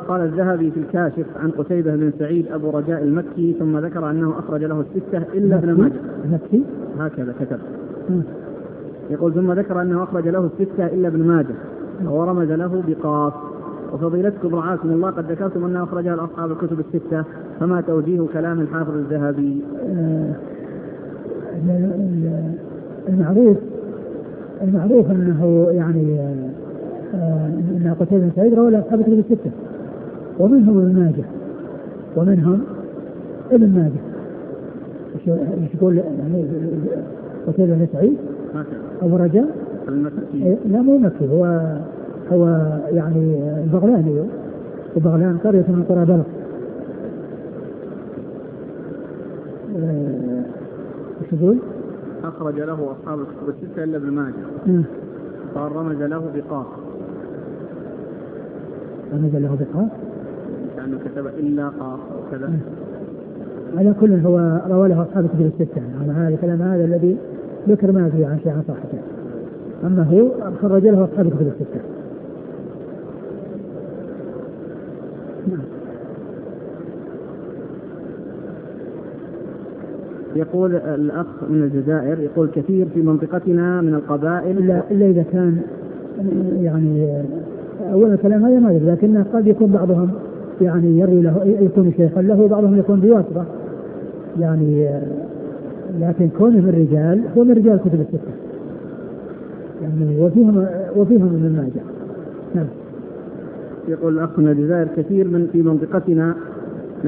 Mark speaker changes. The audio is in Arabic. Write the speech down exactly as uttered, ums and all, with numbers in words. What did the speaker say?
Speaker 1: قال الذهبي في الكاشف عن قتيبة بن سعيد أبو رجاء المكي، ثم ذكر أنه أخرج له الستة إلا ابن ماجه.
Speaker 2: المكي
Speaker 1: هكذا كتب. يقول ثم ذكر أنه أخرج له الستة إلا ابن ماجه ورمز له بقاف. وفضيلتكم رعاكم الله قد ذكرتم أنه أخرجها الأصحاب الكتب الستة، فما توجيه كلام الحافظ الذهبي؟
Speaker 2: المعروف المعروف أنه يعني أن قتيبة بن سعيد روى أصحاب الكتب الستة ومنهم ابن ماجه ومنهم ابن ماجه. ايش يقول يعني قتيبة بن سعيد أبو رجاء
Speaker 1: المكي؟
Speaker 2: لا مو مكي، هو هو يعني البغلاني، وبغلان قرية من قرى بلخ. ايش يقول؟
Speaker 1: أخرج له أصحاب الكتب الستة إلا ابن ماجه. قال رمز له بقاف.
Speaker 2: رمز له بقاف
Speaker 1: كأنه كتب إلا قاف وكذا.
Speaker 2: على كل هو روى له أصحاب الكتب الستة. على هذا الكلام هذا الذي ذكر ما فيه عن شيء عن صحته، أما هو خرج له أصحاب الكتب الستة.
Speaker 1: يقول الأخ من الجزائر، يقول كثير في منطقتنا من القبائل
Speaker 2: إلا, إلا إذا كان يعني أول الكلام هذا ما يدري، لكنه قد يكون بعضهم يعني يروي له يكون شيخا له وبعضهم يكون بواسطة يعني، لكن كونه من الرجال هو من رجال كتب الستة يعني، وفيهم وفيهم من الماجة. نعم.
Speaker 1: يقول الأخ من الجزائر كثير من في منطقتنا